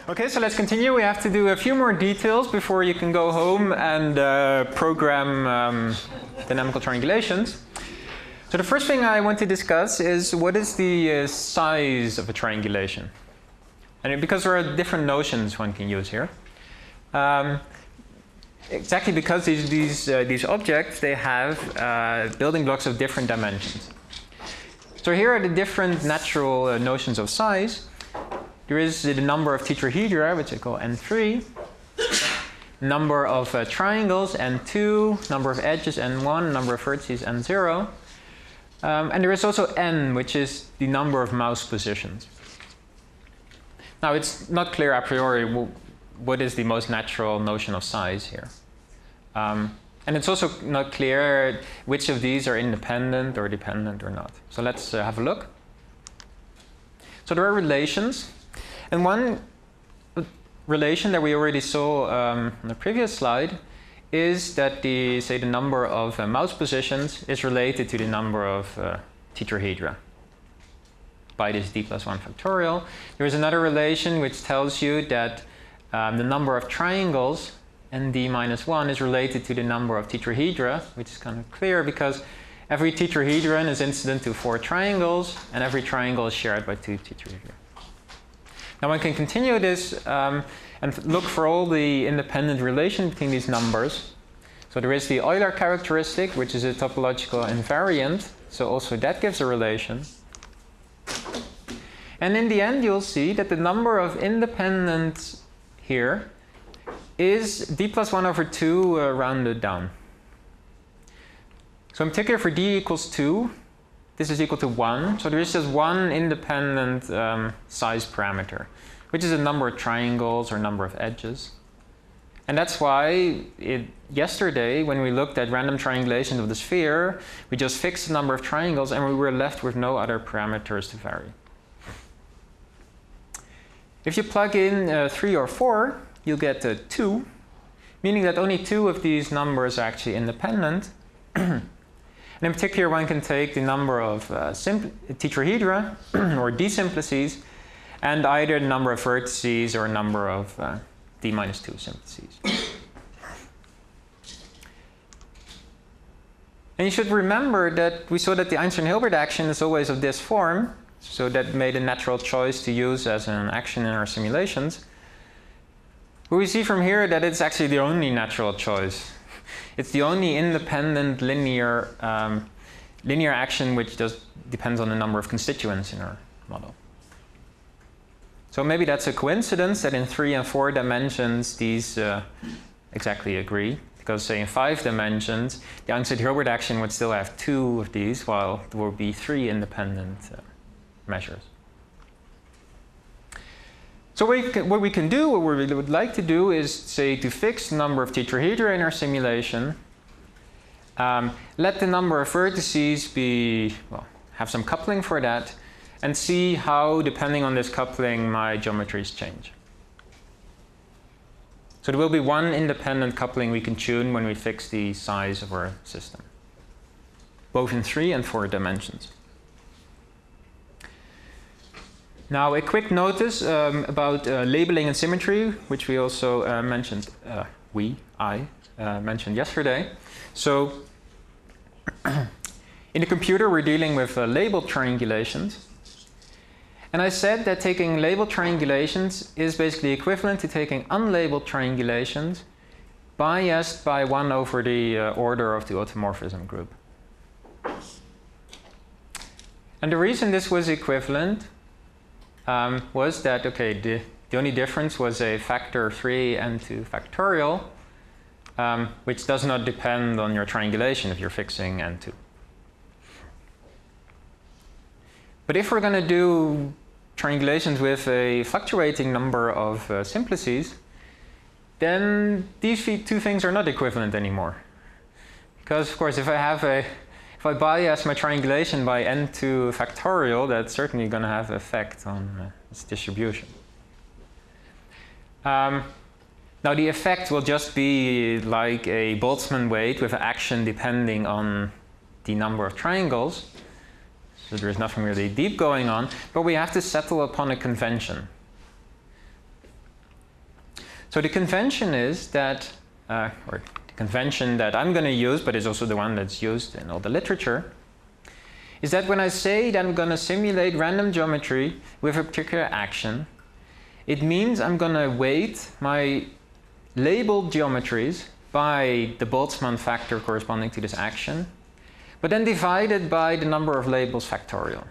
Okay, so let's continue. We have to do a few more details before you can go home and program dynamical triangulations. So the first thing I want to discuss is what is the size of a triangulation? And because there are different notions one can use here. Exactly because these objects, they have building blocks of different dimensions. So here are the different natural notions of size. There is the number of tetrahedra, which I call n3, number of triangles, n2, number of edges, n1, number of vertices, n0. And there is also n, which is the number of mouse positions. Now, it's not clear a priori what is the most natural notion of size here. And it's also not clear which of these are independent or dependent or not. So let's have a look. So there are relations. And one relation that we already saw on the previous slide is that the number of mouse positions is related to the number of tetrahedra by this d plus 1 factorial. There is another relation which tells you that the number of triangles nd minus 1 is related to the number of tetrahedra, which is kind of clear because every tetrahedron is incident to 4 triangles, and every triangle is shared by 2 tetrahedra. Now one can continue this and look for all the independent relation between these numbers. So there is the Euler characteristic, which is a topological invariant. So also that gives a relation. And in the end, you'll see that the number of independents here is d plus 1 over 2 rounded down. So in particular for d equals 2, this is equal to 1. So there is just one independent size parameter, which is a number of triangles or number of edges. And that's why yesterday, when we looked at random triangulations of the sphere, we just fixed the number of triangles and we were left with no other parameters to vary. If you plug in 3 or 4, you'll get 2, meaning that only 2 of these numbers are actually independent. And in particular, one can take the number of tetrahedra or d simplices and either the number of vertices or number of d minus 2 simplices. And you should remember that we saw that the Einstein-Hilbert action is always of this form, so that made a natural choice to use as an action in our simulations. But we see from here that it's actually the only natural choice. It's the only independent linear action which just depends on the number of constituents in our model. So maybe that's a coincidence that in 3 and 4 dimensions these exactly agree. Because say in 5 dimensions, the Einstein-Hilbert action would still have 2 of these, while there will be 3 independent measures. So what we can do, what we would like to do is say to fix the number of tetrahedra in our simulation, let the number of vertices be, well, have some coupling for that, and see how, depending on this coupling, my geometries change. So there will be one independent coupling we can tune when we fix the size of our system, both in 3 and 4 dimensions. Now, a quick notice about labeling and symmetry, which we also mentioned, I mentioned yesterday. So, in the computer, we're dealing with labeled triangulations. And I said that taking labeled triangulations is basically equivalent to taking unlabeled triangulations biased by 1 over the order of the automorphism group. And the reason this was equivalent was that, okay, the only difference was a factor 3 n2 factorial, which does not depend on your triangulation if you're fixing n2. But if we're going to do triangulations with a fluctuating number of simplices, then these 2 things are not equivalent anymore. Because, of course, if I bias my triangulation by n2 factorial, that's certainly going to have an effect on its distribution. Now, the effect will just be like a Boltzmann weight with action depending on the number of triangles. So there is nothing really deep going on, but we have to settle upon a convention. So the convention is that, or the convention that I'm going to use, but is also the one that's used in all the literature, is that when I say that I'm going to simulate random geometry with a particular action, it means I'm going to weight my labeled geometries by the Boltzmann factor corresponding to this action, but then divided by the number of labels factorial.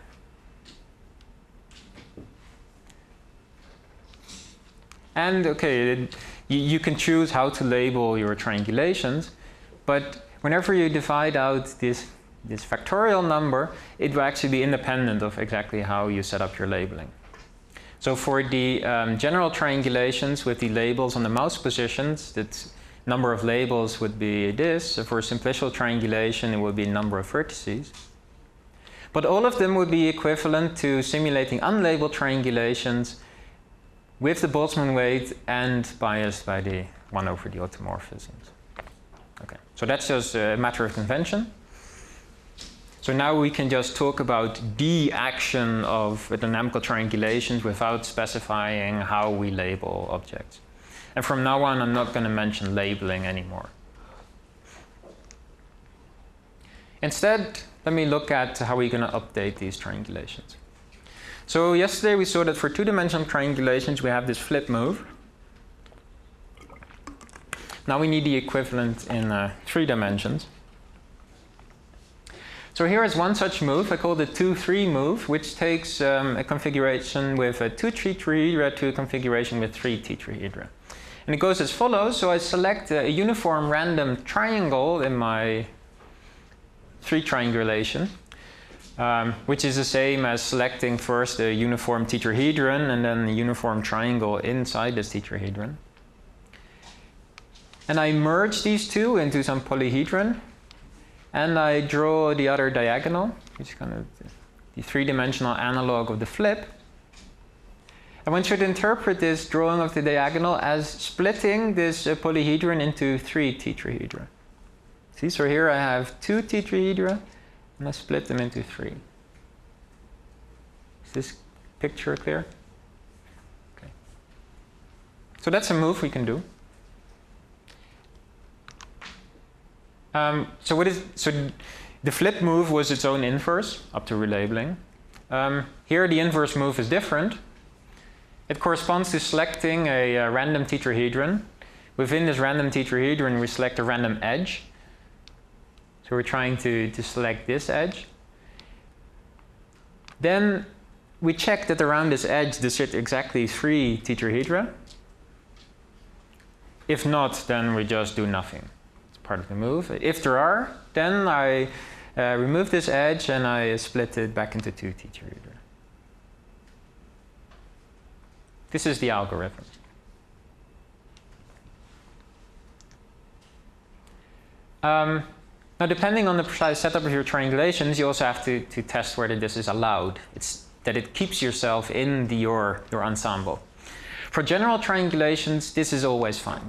And okay, you can choose how to label your triangulations, but whenever you divide out this factorial number, it will actually be independent of exactly how you set up your labeling. So for the general triangulations with the labels on the mouse positions, that number of labels would be this. So for a simplicial triangulation, it would be number of vertices. But all of them would be equivalent to simulating unlabeled triangulations with the Boltzmann weight and biased by the 1 over the automorphisms. Okay, so that's just a matter of convention. So now we can just talk about the action of dynamical triangulations without specifying how we label objects. And from now on, I'm not going to mention labeling anymore. Instead, let me look at how we're going to update these triangulations. So yesterday we saw that for two-dimensional triangulations we have this flip move. Now we need the equivalent in 3 dimensions. So here is one such move. I call it 2-3 move, which takes a configuration with a 2 tetrahedra to a configuration with 3 tetrahedra. And it goes as follows. So I select a uniform random triangle in my 3 triangulation. Which is the same as selecting first a uniform tetrahedron and then a uniform triangle inside this tetrahedron. And I merge these two into some polyhedron, and I draw the other diagonal, which is kind of the 3-dimensional analog of the flip. And one should interpret this drawing of the diagonal as splitting this polyhedron into 3 tetrahedra. See, so here I have 2 tetrahedra, and I split them into 3. Is this picture clear? Okay. So that's a move we can do. So the flip move was its own inverse up to relabeling. Here the inverse move is different. It corresponds to selecting a random tetrahedron. Within this random tetrahedron we select a random edge. So we're trying to select this edge. Then we check that around this edge there sit exactly 3 tetrahedra. If not, then we just do nothing. It's part of the move. If there are, then I remove this edge and I split it back into 2 tetrahedra. This is the algorithm. Now, depending on the precise setup of your triangulations, you also have to test whether this is allowed. It's that it keeps yourself in your ensemble. For general triangulations, this is always fine.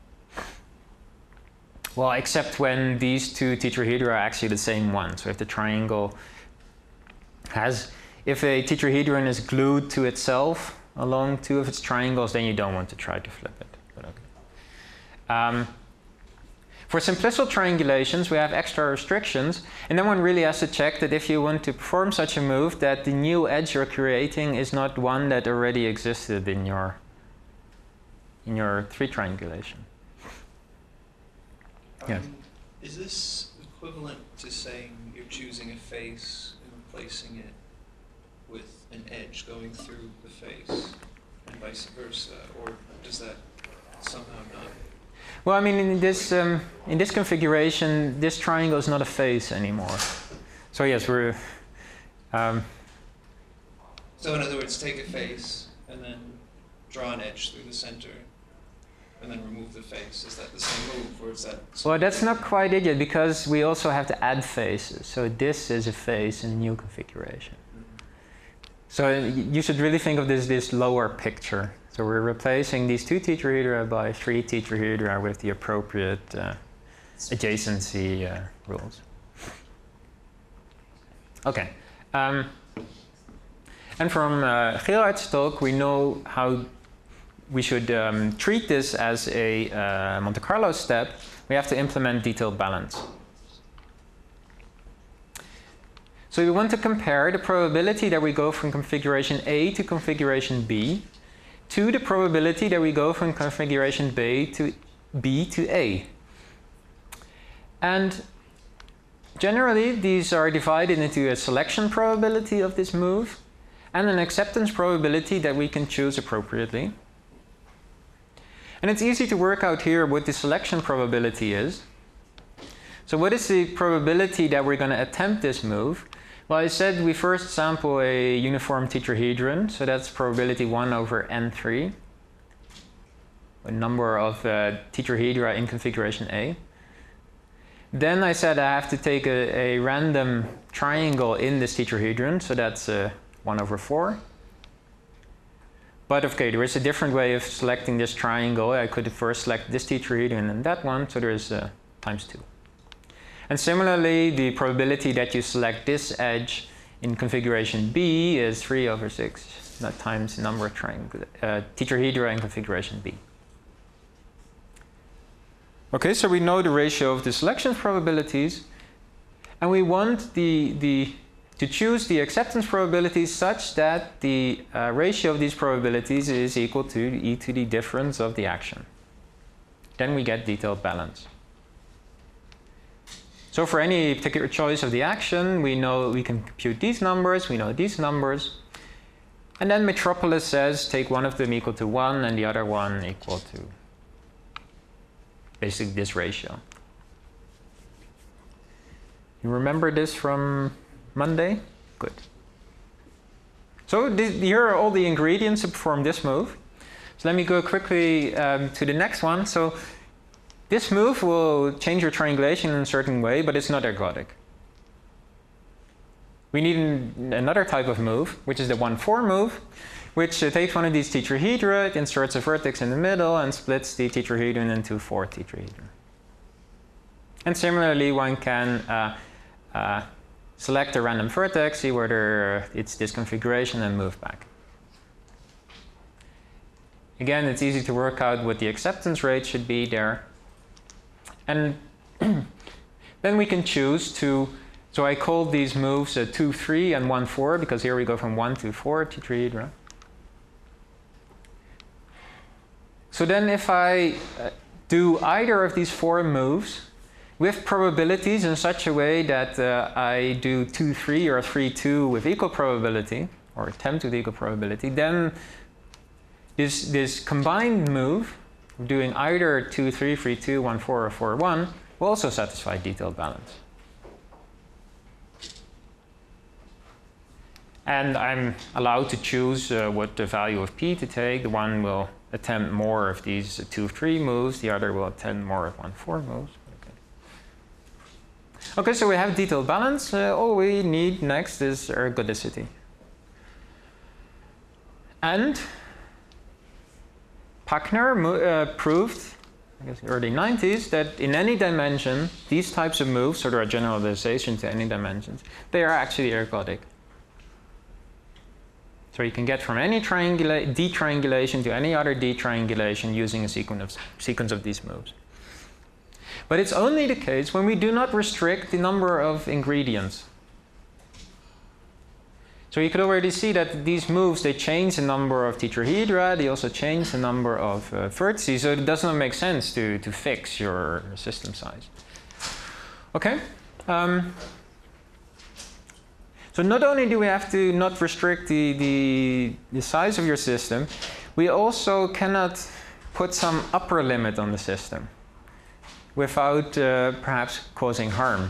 Well, except when these 2 tetrahedra are actually the same one. So if the triangle if a tetrahedron is glued to itself along 2 of its triangles, then you don't want to try to flip it. But okay. For simplicial triangulations, we have extra restrictions, and then one really has to check that if you want to perform such a move, that the new edge you're creating is not one that already existed in your 3 triangulation. Yeah. Is this equivalent to saying you're choosing a face and replacing it with an edge going through the face, and vice versa, or does that somehow not? Well, I mean, in this configuration, this triangle is not a face anymore. So yes, we're. So in other words, take a face and then draw an edge through the center, and then remove the face. Is that the same move, or is that? Well, that's not quite it yet, because we also have to add faces. So this is a face in a new configuration. So you should really think of this lower picture. So we're replacing these 2 tetrahedra by 3 tetrahedra with the appropriate adjacency rules. Okay. And from Gerard's talk, we know how we should treat this as a Monte Carlo step, we have to implement detailed balance. So we want to compare the probability that we go from configuration A to configuration B to the probability that we go from configuration B to A. And generally, these are divided into a selection probability of this move and an acceptance probability that we can choose appropriately. And it's easy to work out here what the selection probability is. So what is the probability that we're going to attempt this move? Well, I said we first sample a uniform tetrahedron, so that's probability 1 over n3, a number of tetrahedra in configuration A. Then I said I have to take a random triangle in this tetrahedron, so that's 1 over 4. But okay, there is a different way of selecting this triangle. I could first select this tetrahedron and that one, so there is times 2. And similarly, the probability that you select this edge in configuration B is 3 over 6, that times the number of tetrahedra in configuration B. Okay, so we know the ratio of the selection probabilities, and we want to choose the acceptance probabilities such that the ratio of these probabilities is equal to e to the difference of the action. Then we get detailed balance. So for any particular choice of the action, we know we can compute these numbers, we know these numbers. And then Metropolis says take one of them equal to 1 and the other one equal to basically this ratio. You remember this from Monday? Good. So here are all the ingredients to perform this move. So let me go quickly to the next one. So this move will change your triangulation in a certain way, but it's not ergodic. We need another type of move, which is the 1-4 move, which takes one of these tetrahedra, inserts a vertex in the middle, and splits the tetrahedron into 4 tetrahedra. And similarly, one can select a random vertex, see whether it's this configuration, and move back. Again, it's easy to work out what the acceptance rate should be there. And then we can choose to, so I called these moves 2, 3, and 1, 4, because here we go from 1 to 4 tetrahedra. So then if I do either of these 4 moves with probabilities in such a way that I do 2, 3 or 3, 2 with equal probability, or attempt with equal probability, then this combined move, doing either 2, 3, 3, 2, 1, 4, or 4, 1, will also satisfy detailed balance. And I'm allowed to choose what the value of P to take. The one will attempt more of these 2, 3 moves, the other will attempt more of 1, 4 moves. Okay, so we have detailed balance. All we need next is ergodicity. And Pachner proved, I guess, in the early 90s, that in any dimension, these types of moves, so there are generalizations to any dimensions, they are actually ergodic. So you can get from any detriangulation to any other detriangulation using a sequence of these moves. But it's only the case when we do not restrict the number of ingredients. So you could already see that these moves, they change the number of tetrahedra, they also change the number of vertices, so it does not make sense to fix your system size. Okay? So not only do we have to not restrict the size of your system, we also cannot put some upper limit on the system without perhaps causing harm.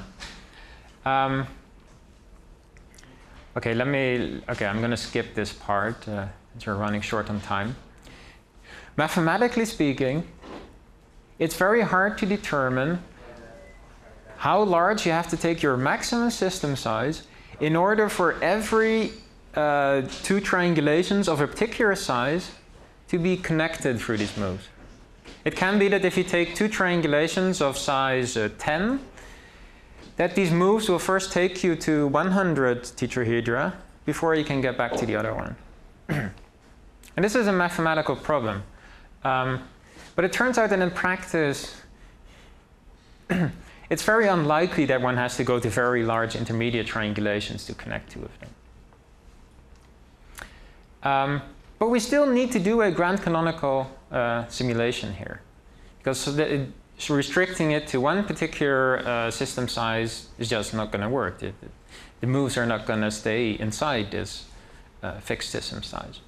Okay, I'm going to skip this part since we're running short on time. Mathematically speaking, it's very hard to determine how large you have to take your maximum system size in order for every 2 triangulations of a particular size to be connected through these moves. It can be that if you take 2 triangulations of size 10, that these moves will first take you to 100 tetrahedra before you can get back to the other one. And this is a mathematical problem. But it turns out that in practice, it's very unlikely that one has to go to very large intermediate triangulations to connect two of them. But we still need to do a grand canonical simulation here, because restricting it to one particular system size is just not going to work. The moves are not going to stay inside this fixed system size.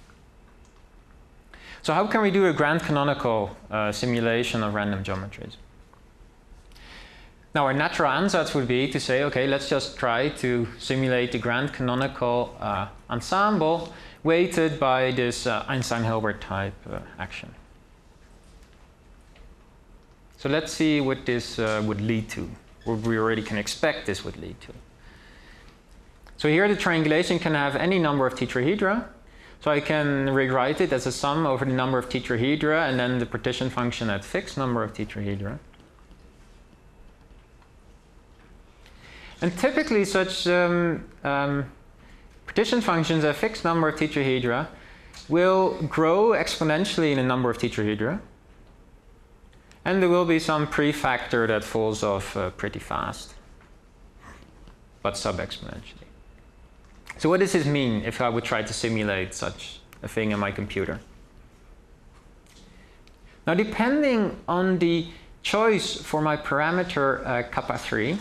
So how can we do a grand canonical simulation of random geometries? Now, our natural ansatz would be to say, okay, let's just try to simulate the grand canonical ensemble weighted by this Einstein-Hilbert type action. So let's see what this would lead to, or we already can expect this would lead to. So here the triangulation can have any number of tetrahedra. So I can rewrite it as a sum over the number of tetrahedra and then the partition function at fixed number of tetrahedra. And typically such partition functions at fixed number of tetrahedra will grow exponentially in the number of tetrahedra. And there will be some prefactor that falls off pretty fast, but sub-exponentially. So what does this mean if I would try to simulate such a thing in my computer? Now, depending on the choice for my parameter kappa 3,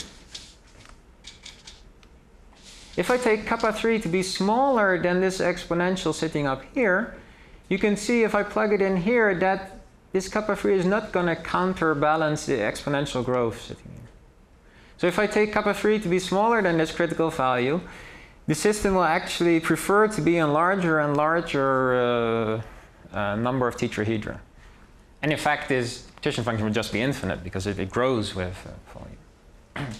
if I take kappa 3 to be smaller than this exponential sitting up here, you can see if I plug it in here that this kappa 3 is not going to counterbalance the exponential growth sitting here. So if I take kappa 3 to be smaller than this critical value, the system will actually prefer to be in larger and larger number of tetrahedra. And in fact, this partition function would just be infinite because it grows with volume.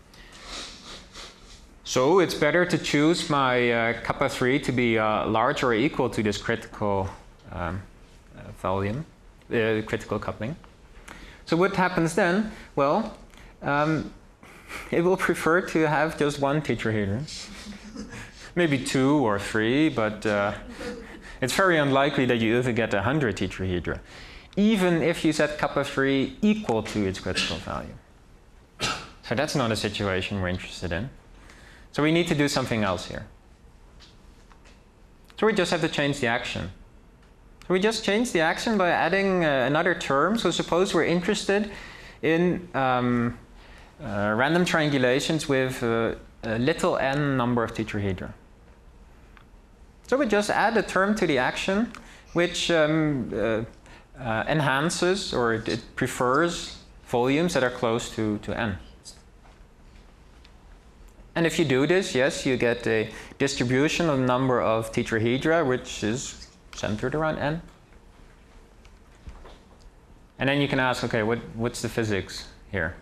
So it's better to choose my kappa 3 to be larger or equal to this critical volume, critical coupling. So what happens then? Well, it will prefer to have just one tetrahedron. Maybe 2 or 3, but it's very unlikely that you ever get 100 tetrahedra, even if you set kappa 3 equal to its critical value. So that's not a situation we're interested in. So we need to do something else here. So we just have to change the action. So we just change the action by adding another term. So suppose we're interested in random triangulations with a little n number of tetrahedra. So we just add a term to the action which enhances, or it prefers volumes that are close to n. And if you do this, yes, you get a distribution of the number of tetrahedra which is centered around n. And then you can ask, okay, what's the physics here?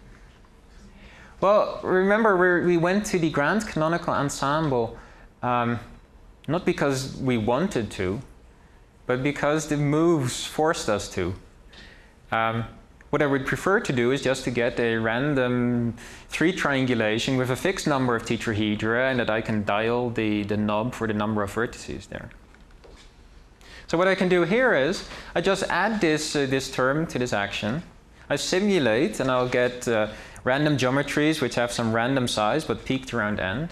Well, remember, we went to the grand canonical ensemble not because we wanted to, but because the moves forced us to. What I would prefer to do is just to get a random 3 triangulation with a fixed number of tetrahedra and that I can dial the knob for the number of vertices there. So what I can do here is I just add this term to this action. I simulate and I'll get random geometries which have some random size but peaked around n.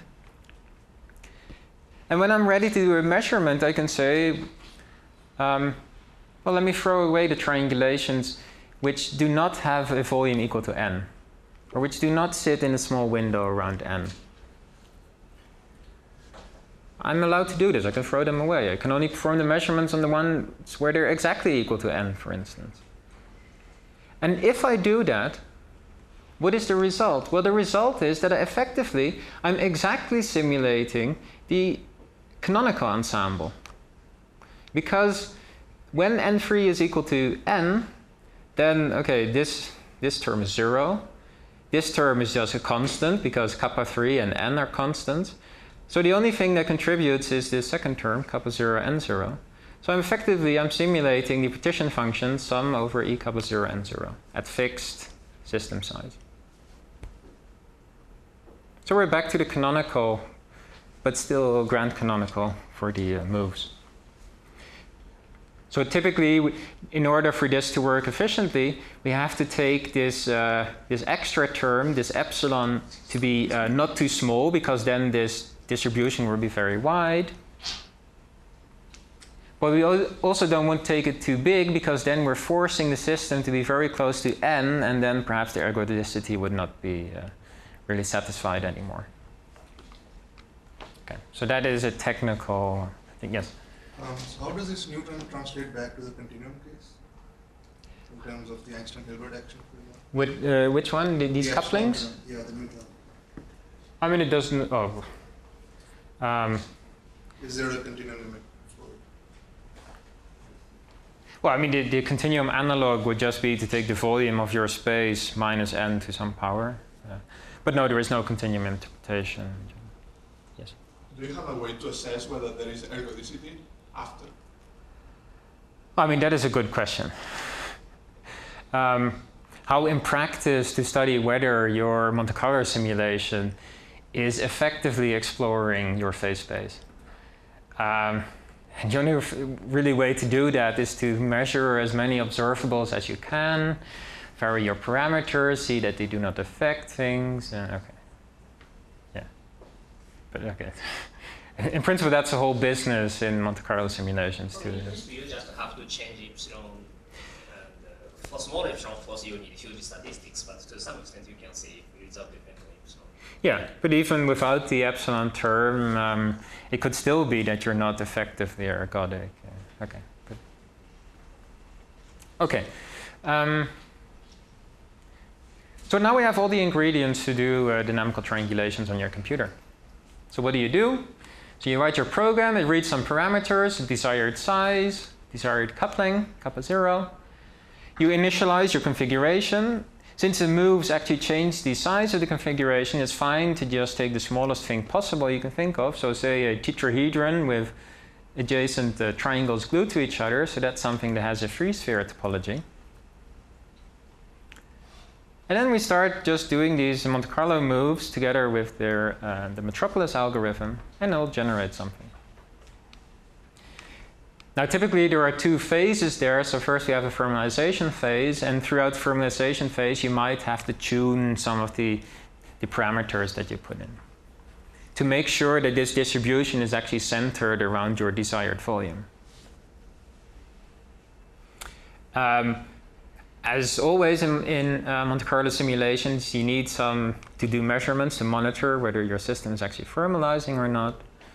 And when I'm ready to do a measurement, I can say, well, let me throw away the triangulations which do not have a volume equal to n, or which do not sit in a small window around n. I'm allowed to do this. I can throw them away. I can only perform the measurements on the ones where they're exactly equal to n, for instance. And if I do that, what is the result? Well, the result is that effectively I'm exactly simulating the canonical ensemble. Because when n3 is equal to n, then, okay, this term is 0. This term is just a constant because kappa 3 and n are constants. So the only thing that contributes is this second term, kappa 0, n0. So I'm simulating the partition function sum over e kappa 0, n0 at fixed system size. So we're back to the canonical, but still grand canonical for the moves. So typically, in order for this to work efficiently, we have to take this, this extra term, this epsilon, to be not too small, because then this distribution will be very wide. But we also don't want to take it too big, because then we're forcing the system to be very close to n, and then perhaps the ergodicity would not be really satisfied anymore. Okay, so that is a technical thing. Yes? So how does this new term translate back to the continuum case in terms of the Einstein-Hilbert action? With, which one? These couplings? Yeah, the new term. I mean, it doesn't. Oh. Is there a continuum limit for it? Well, I mean, the continuum analog would just be to take the volume of your space minus n to some power. But no, there is no continuum interpretation. Yes? Do you have a way to assess whether there is ergodicity after? I mean, that is a good question. How in practice to study whether your Monte Carlo simulation is effectively exploring your phase space. And the only really way to do that is to measure as many observables as you can, vary your parameters, see that they do not affect things. Okay. Yeah. But okay. In principle, that's the whole business in Monte Carlo simulations too. You just have to change epsilon. And for small epsilon, of course, you need huge statistics, but to some extent, you can see result depending on epsilon. Yeah, but even without the epsilon term, it could still be that you're not effectively ergodic. Okay, good. Okay. So now we have all the ingredients to do dynamical triangulations on your computer. So what do? So you write your program, it reads some parameters, desired size, desired coupling, kappa 0. You initialize your configuration. Since the moves actually change the size of the configuration, it's fine to just take the smallest thing possible you can think of. So say a tetrahedron with adjacent triangles glued to each other. So that's something that has a free sphere topology. And then we start just doing these Monte Carlo moves together with their, the Metropolis algorithm, and it'll generate something. Now typically there are two phases there. So first we have a fermalization phase, and throughout the fermalization phase you might have to tune some of the parameters that you put in to make sure that this distribution is actually centered around your desired volume. As always in Monte Carlo simulations, you need to do measurements to monitor whether your system is actually fermalizing or not.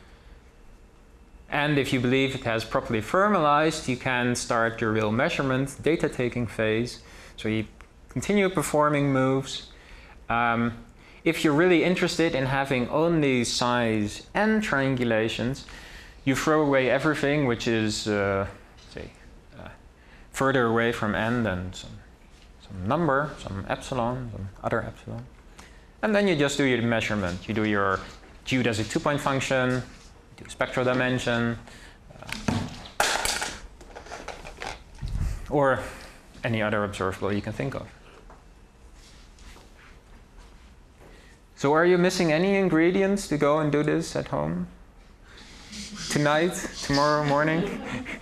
And if you believe it has properly fermalized, you can start your real measurement data taking phase. So you continue performing moves. If you're really interested in having only size n triangulations, you throw away everything which is further away from n than some number, some epsilon, some other epsilon. And then you just do your measurement. You do your Q as a 2-point function, do spectral dimension, or any other observable you can think of. So are you missing any ingredients to go and do this at home? Tonight? Tomorrow morning?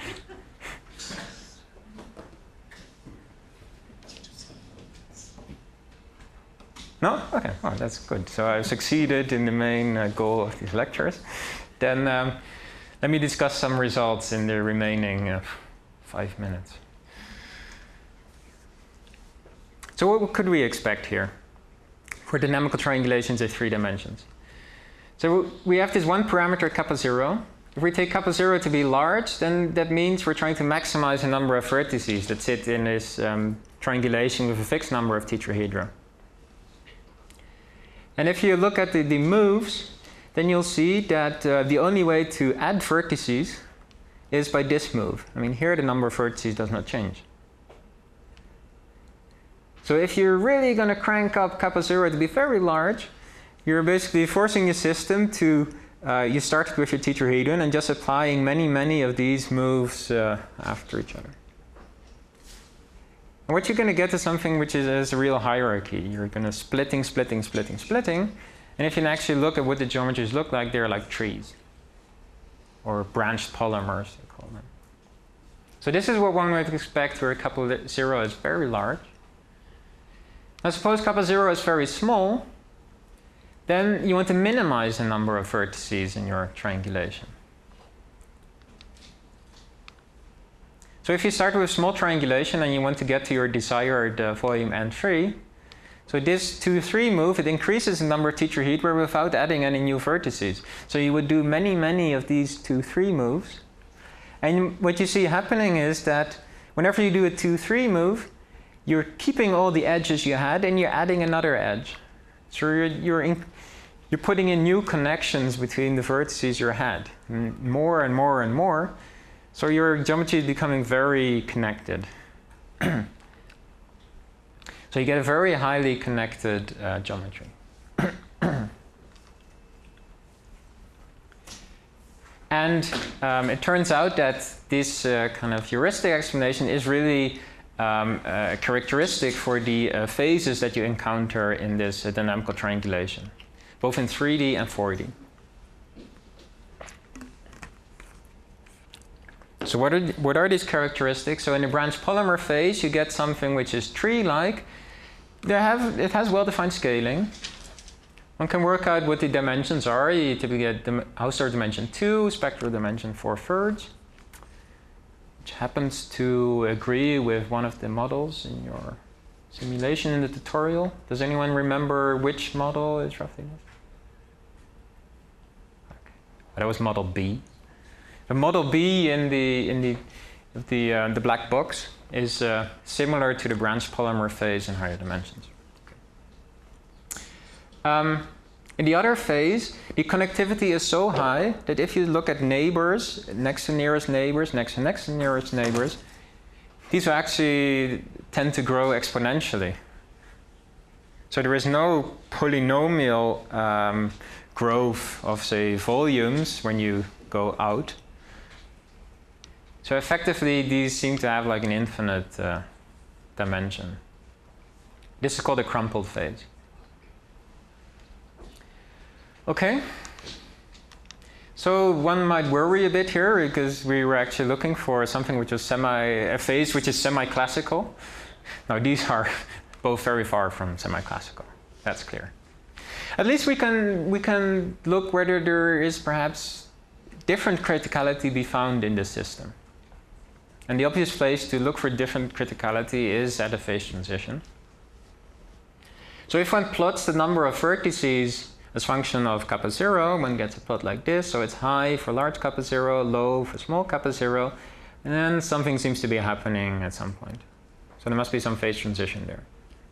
No? Okay, well, that's good. So I've succeeded in the main goal of these lectures. Then let me discuss some results in the remaining 5 minutes. So what could we expect here for dynamical triangulations in 3 dimensions? So we have this one parameter kappa 0. If we take kappa 0 to be large, then that means we're trying to maximize the number of vertices that sit in this triangulation with a fixed number of tetrahedra. And if you look at the moves, then you'll see that the only way to add vertices is by this move. I mean, here the number of vertices does not change. So if you're really going to crank up kappa 0 to be very large, you're basically forcing your system to, you start with your tetrahedron and just applying many of these moves after each other. And what you're going to get is something which is a real hierarchy. You're going to splitting. And if you actually look at what the geometries look like, they're like trees. Or branched polymers, they call them. So this is what one would expect where kappa 0 is very large. Now suppose kappa 0 is very small, then you want to minimize the number of vertices in your triangulation. So if you start with small triangulation and you want to get to your desired volume N3, so this 2-3 move, it increases the number of tetrahedra without adding any new vertices. So you would do many of these 2-3 moves. And what you see happening is that whenever you do a 2-3 move, you're keeping all the edges you had and you're adding another edge. So you're putting in new connections between the vertices you had, more and more and more. So your geometry is becoming very connected. So you get a very highly connected geometry. And it turns out that this kind of heuristic explanation is really characteristic for the phases that you encounter in this dynamical triangulation, both in 3D and 4D. So what are these characteristics? So in the branch polymer phase, you get something which is tree-like. It has well-defined scaling. One can work out what the dimensions are. You typically get Hausdorff dimension 2, spectral dimension 4/3, which happens to agree with one of the models in your simulation in the tutorial. Does anyone remember which model is roughly this? Okay. That was model B. The model B in the black box is similar to the branch polymer phase in higher dimensions. Okay. In the other phase, the connectivity is so high that if you look at neighbors, next to nearest neighbors, next to nearest neighbors, these will actually tend to grow exponentially. So there is no polynomial growth of, say, volumes when you go out. So effectively, these seem to have like an infinite dimension. This is called a crumpled phase. Okay. So one might worry a bit here because we were actually looking for something which was a phase which is semi-classical. Now these are both very far from semi-classical. That's clear. At least we can look whether there is perhaps different criticality be found in this system. And the obvious place to look for different criticality is at a phase transition. So if one plots the number of vertices as function of kappa 0, one gets a plot like this. So it's high for large kappa 0, low for small kappa 0, and then something seems to be happening at some point. So there must be some phase transition there.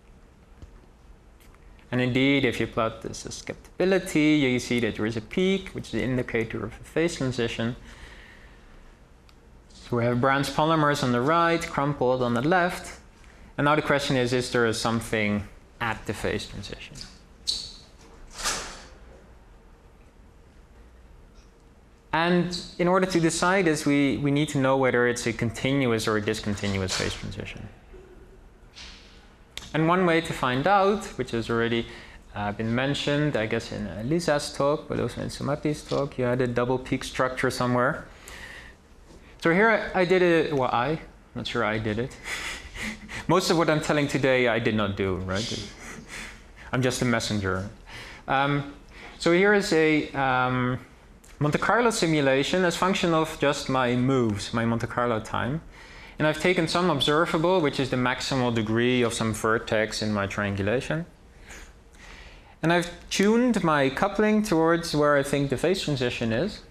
And indeed, if you plot this susceptibility, you see that there is a peak, which is an indicator of a phase transition. So we have branch polymers on the right, crumpled on the left. And now the question is there something at the phase transition? And in order to decide this, we need to know whether it's a continuous or a discontinuous phase transition. And one way to find out, which has already been mentioned, I guess in Lisa's talk, but also in Sumati's talk, you had a double peak structure somewhere. So here I did it, well, I'm not sure I did it. Most of what I'm telling today I did not do, right? I'm just a messenger. So here is a Monte Carlo simulation as function of just my moves, my Monte Carlo time. And I've taken some observable, which is the maximal degree of some vertex in my triangulation. And I've tuned my coupling towards where I think the phase transition is.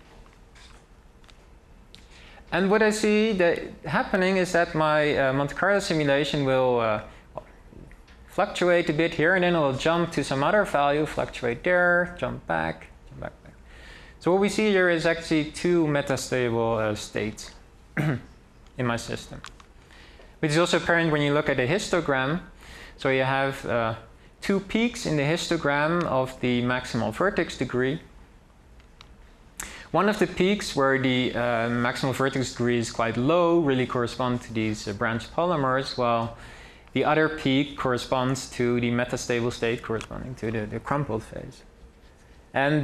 And what I see that happening is that my Monte Carlo simulation will fluctuate a bit here, and then it will jump to some other value, fluctuate there, jump back, jump back. So what we see here is actually two metastable states in my system, which is also apparent when you look at the histogram. So you have two peaks in the histogram of the maximal vertex degree. One of the peaks where the maximal vertex degree is quite low really correspond to these branch polymers, while the other peak corresponds to the metastable state corresponding to the crumpled phase. And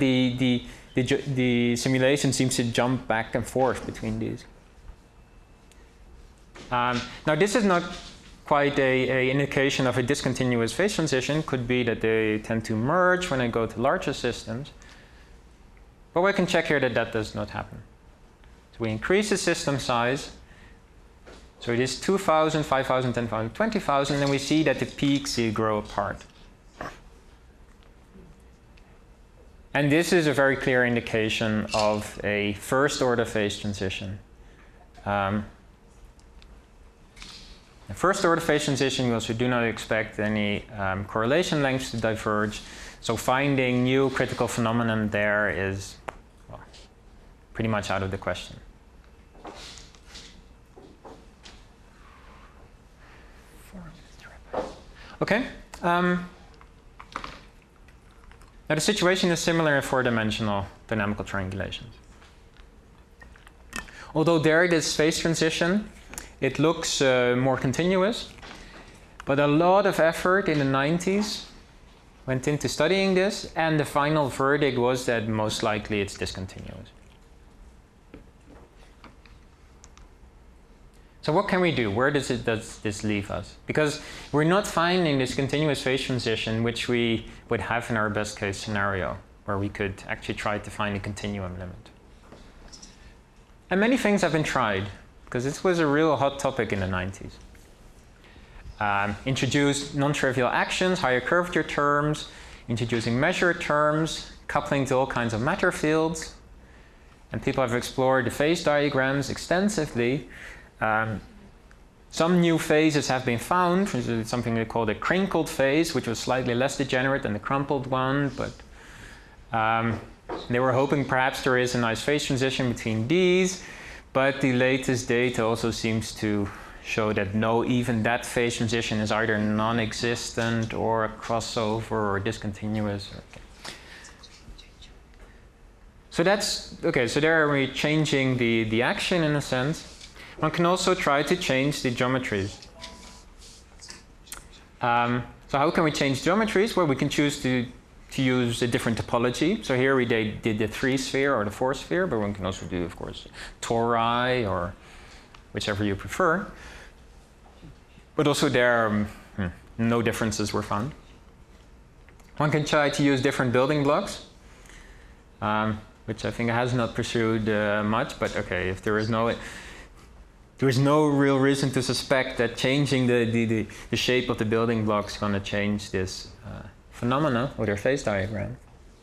the simulation seems to jump back and forth between these. Now this is not quite a indication of a discontinuous phase transition. Could be that they tend to merge when I go to larger systems. But we can check here that that does not happen. So we increase the system size. So it is 2,000, 5,000, 10,000, 20,000, and we see that the peaks grow apart. And this is a very clear indication of a first order phase transition. A first order phase transition, we also do not expect any correlation lengths to diverge. So finding new critical phenomenon there is pretty much out of the question. Okay. Now the situation is similar in four-dimensional dynamical triangulations. Although there this phase transition, it looks more continuous, but a lot of effort in the 90s went into studying this, and the final verdict was that most likely it's discontinuous. So what can we do? Where does this leave us? Because we're not finding this continuous phase transition which we would have in our best case scenario, where we could actually try to find a continuum limit. And many things have been tried, because this was a real hot topic in the 90s. Introduced non-trivial actions, higher curvature terms, introducing measure terms, coupling to all kinds of matter fields. And people have explored the phase diagrams extensively. Some new phases have been found, something they call the crinkled phase, which was slightly less degenerate than the crumpled one, but they were hoping perhaps there is a nice phase transition between these, but the latest data also seems to show that no, even that phase transition is either non-existent or a crossover or discontinuous. Okay. So that's, okay, so there we're changing the action in a sense. One can also try to change the geometries. So how can we change geometries? Well, we can choose to use a different topology. So here we did the 3-sphere or the 4-sphere, but one can also do, of course, tori or whichever you prefer. But also there, no differences were found. One can try to use different building blocks, which I think has not pursued much, but okay, if there is no real reason to suspect that changing the shape of the building blocks is going to change this phenomena or their phase diagram.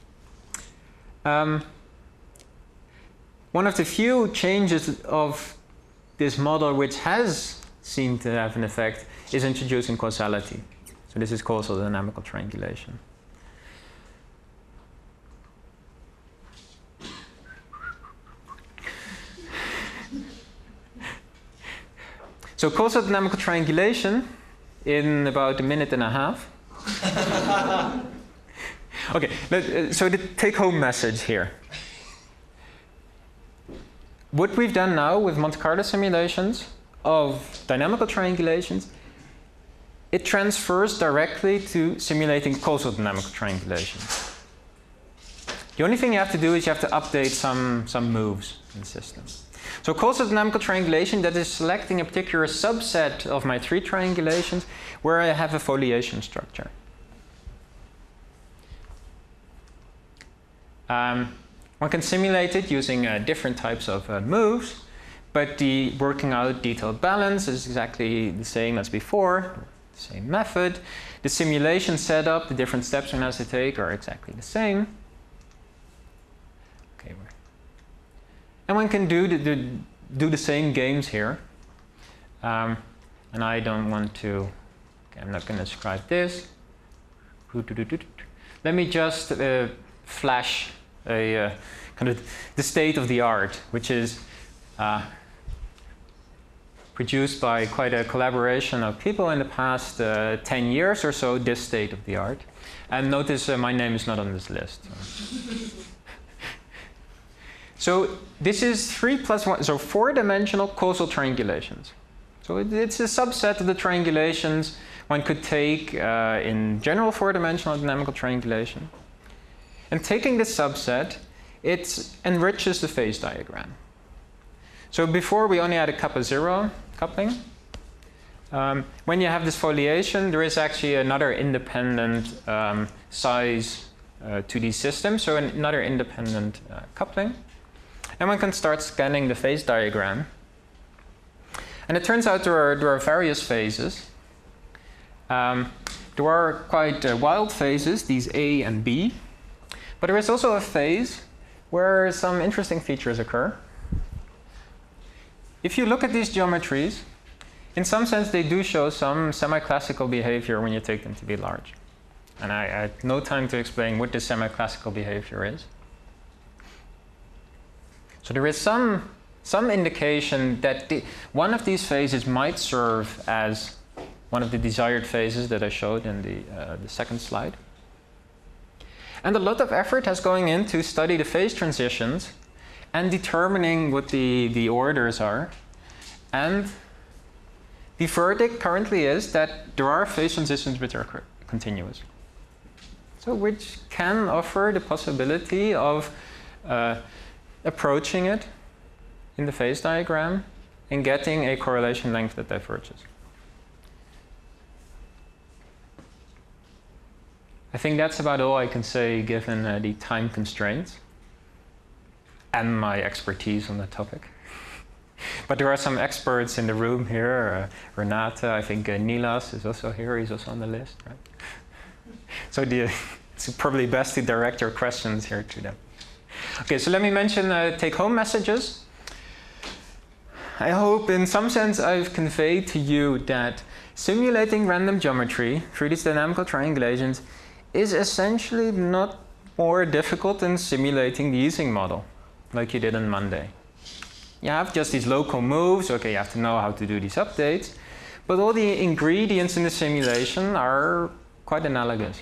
One of the few changes of this model which has seemed to have an effect is introducing causality. So this is causal dynamical triangulation. So causal dynamical triangulation in about a minute and a half. Okay, so the take-home message here. What we've done now with Monte Carlo simulations of dynamical triangulations, it transfers directly to simulating causal dynamical triangulation. The only thing you have to do is you have to update some moves in the system. So causal dynamical triangulation, that is selecting a particular subset of my 3 triangulations where I have a foliation structure. One can simulate it using different types of moves, but the working out detailed balance is exactly the same as before, the same method. The simulation setup, the different steps one has to take are exactly the same. Okay, and one can do the same games here. And I don't want to, okay, I'm not going to describe this. Let me just flash a kind of the state of the art, which is produced by quite a collaboration of people in the past 10 years or so, this state of the art. And notice my name is not on this list. So this is 3 plus 1, so 4-dimensional causal triangulations. So it's a subset of the triangulations one could take in general 4-dimensional dynamical triangulation. And taking this subset, it enriches the phase diagram. So before we only had a kappa 0 coupling, When you have this foliation, there is actually another independent size to these systems, so another independent coupling. And one can start scanning the phase diagram. And it turns out there are various phases. There are quite wild phases, these A and B. But there is also a phase where some interesting features occur. If you look at these geometries, in some sense they do show some semi-classical behavior when you take them to be large. And I had no time to explain what this semi-classical behavior is. So there is some indication that one of these phases might serve as one of the desired phases that I showed in the second slide. And a lot of effort has going in to study the phase transitions and determining what the orders are. And the verdict currently is that there are phase transitions which are continuous. So which can offer the possibility of approaching it in the phase diagram and getting a correlation length that diverges. I think that's about all I can say given the time constraints and my expertise on the topic. But there are some experts in the room here. Renate, I think Nilas is also here. He's also on the list, right? So it's probably best to direct your questions here to them. Okay, so let me mention take-home messages. I hope in some sense I've conveyed to you that simulating random geometry through these dynamical triangulations is essentially not more difficult than simulating the Ising model, like you did on Monday. You have just these local moves, okay, you have to know how to do these updates, but all the ingredients in the simulation are quite analogous.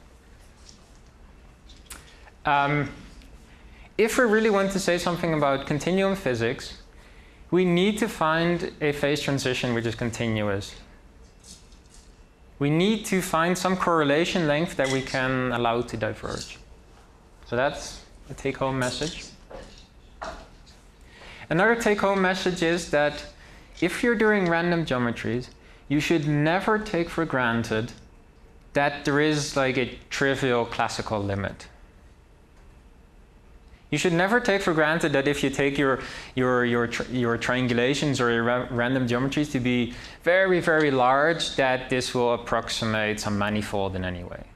If we really want to say something about continuum physics, we need to find a phase transition which is continuous. We need to find some correlation length that we can allow to diverge. So that's a take-home message. Another take-home message is that if you're doing random geometries, you should never take for granted that there is like a trivial classical limit. You should never take for granted that if you take your triangulations or your random geometries to be very, very large, that this will approximate some manifold in any way.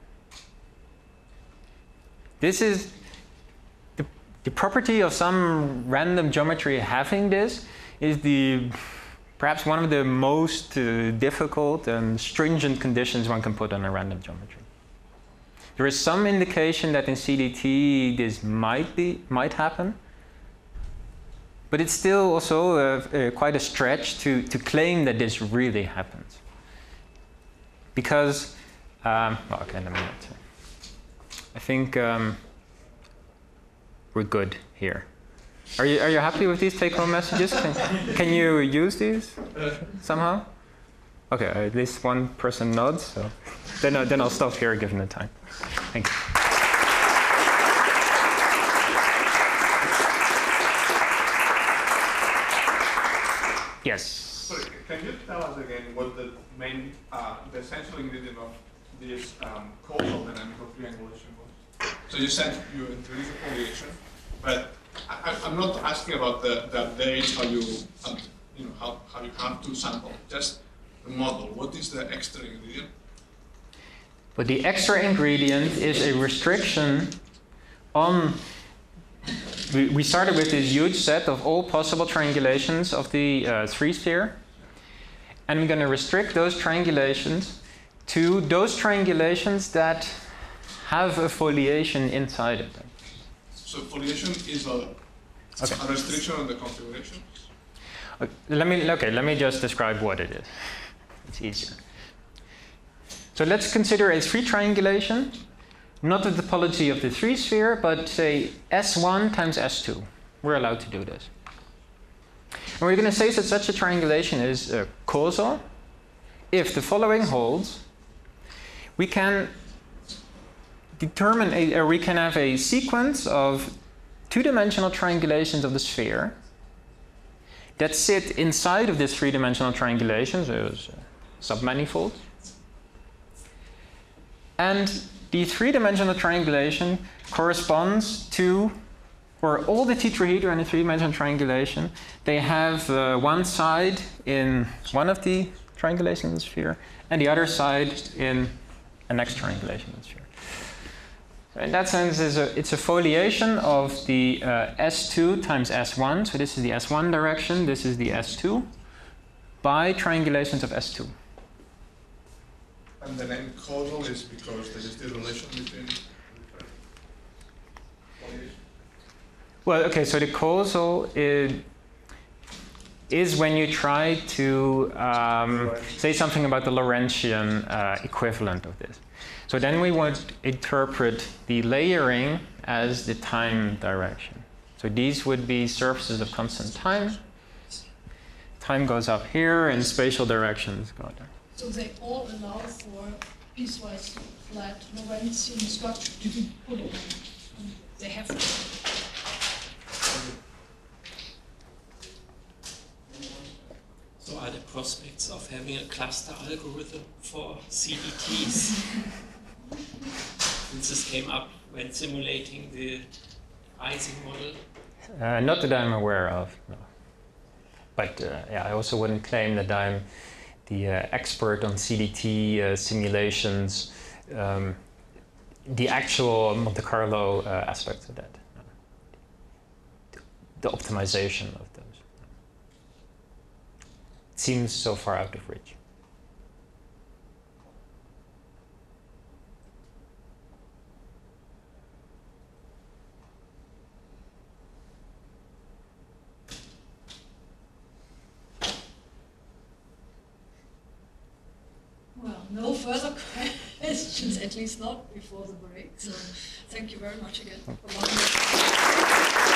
This is the property of some random geometry having this is perhaps one of the most difficult and stringent conditions one can put on a random geometry. There is some indication that in CDT this might happen, but it's still also quite a stretch to claim that this really happens. Because, well, okay, let me not. I think we're good here. Are you happy with these take-home messages? Can you use these somehow? Okay, at least one person nods, so then I'll stop here given the time. Thank you. Yes. Sorry, can you tell us again what the main, the essential ingredient of this causal dynamical triangulation was? So you said you introduced the foliation, but I'm not asking about the dates, how you have to sample, just the model. What is the extra ingredient? But the extra ingredient is a restriction on. We started with this huge set of all possible triangulations of the three-sphere, and we're going to restrict those triangulations to those triangulations that have a foliation inside it. So foliation is a restriction on the configuration? Let me just describe what it is. It's easier. So let's consider a three triangulation, not the topology of the three-sphere, but say S1 times S2. We're allowed to do this. And we're going to say that such a triangulation is causal. If the following holds, we can determine we can have a sequence of two-dimensional triangulations of the sphere that sit inside of this three-dimensional triangulation. So submanifold. And the three-dimensional triangulation corresponds to, for all the tetrahedra in a three-dimensional triangulation, they have one side in one of the triangulations in the sphere and the other side in a next triangulation in the sphere. In that sense, it's a foliation of the S2 times S1. So this is the S1 direction, this is the S2, by triangulations of S2. And the name causal is because there is the relation between the different foliations? Well, okay, so the causal is when you try to say something about the Lorentzian equivalent of this. So then we would interpret the layering as the time direction. So these would be surfaces of constant time. Time goes up here and spatial directions go down. So they all allow for piecewise flat Lorentzian structure to be put in. They have to. So are there prospects of having a cluster algorithm for CDTs? Since this came up when simulating the Ising model? Not that I'm aware of, no. But yeah, I also wouldn't claim that I'm the expert on CDT simulations, the actual Monte Carlo aspects of that, the optimization of those. It seems so far out of reach. Well, no further questions, at least not before the break. So thank you very much again for